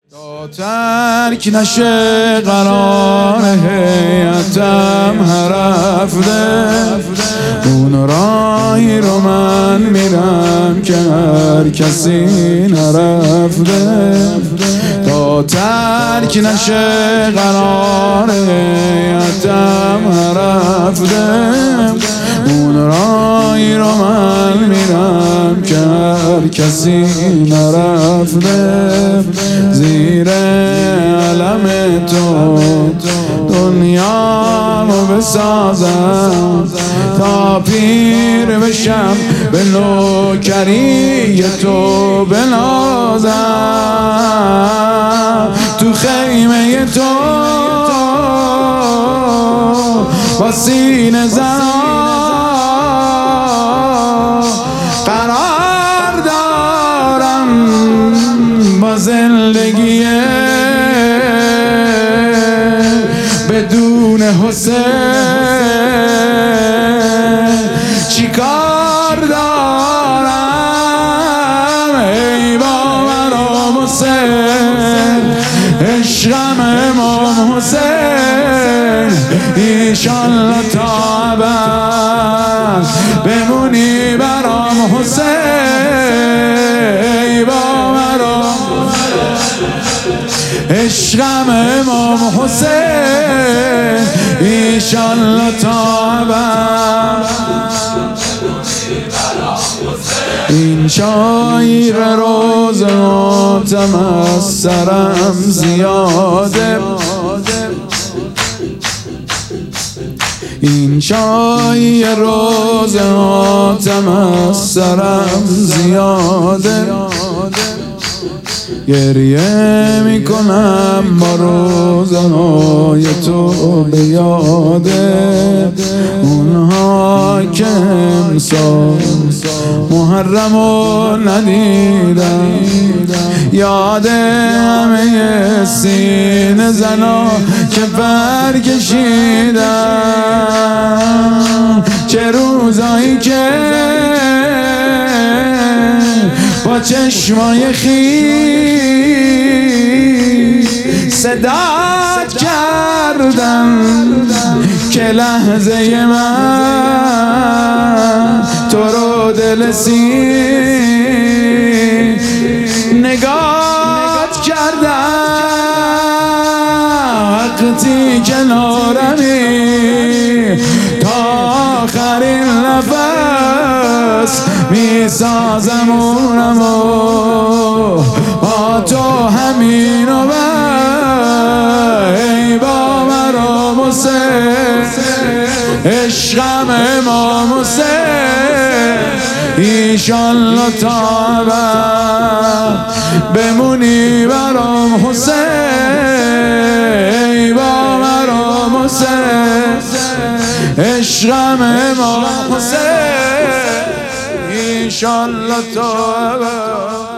تا ترک نشه قرار هیئتم رفته، اون راهی رو من میرم که هر کسی نرفته. تا ترک نشه قرار هیئتم رفته، اون راهی رو من میرم که هر کسی نرفته. زیر علم تو دنیامو بسازم، تا پیر بشم به نوکری تو بنازم. تو خیمه تو با سینه زن قرار دارم، با زندگی بدون حسین چی کار دارم؟ ای باورم حسین، عشقم امام حسین، ایشالله تا ابد بمونی برام حسین. ای باورم عشقم امام حسین، ایشالله تا ابد. این شایر روزاتم از سرم زیاده، این شایر روزاتم از سرم زیاده. گریه میکنم با روزنای تو به یاده، اونها که امسال محرمو ندیدم، یاد همه سینه زنا که برکشیدم. چه روزایی که با چشمای خیس صدات کردم که لحظه من تو رو دل نگات کردم. وقتی کنارمی تا آخرین نفس میسازم اونمو با تو همین و ای باورم حسین، عشقم امام حسین، ایشالله تا ابد بمونی برام حسین. ای باورم حسین، عشقم امام حسین، ایشالله تا ابد.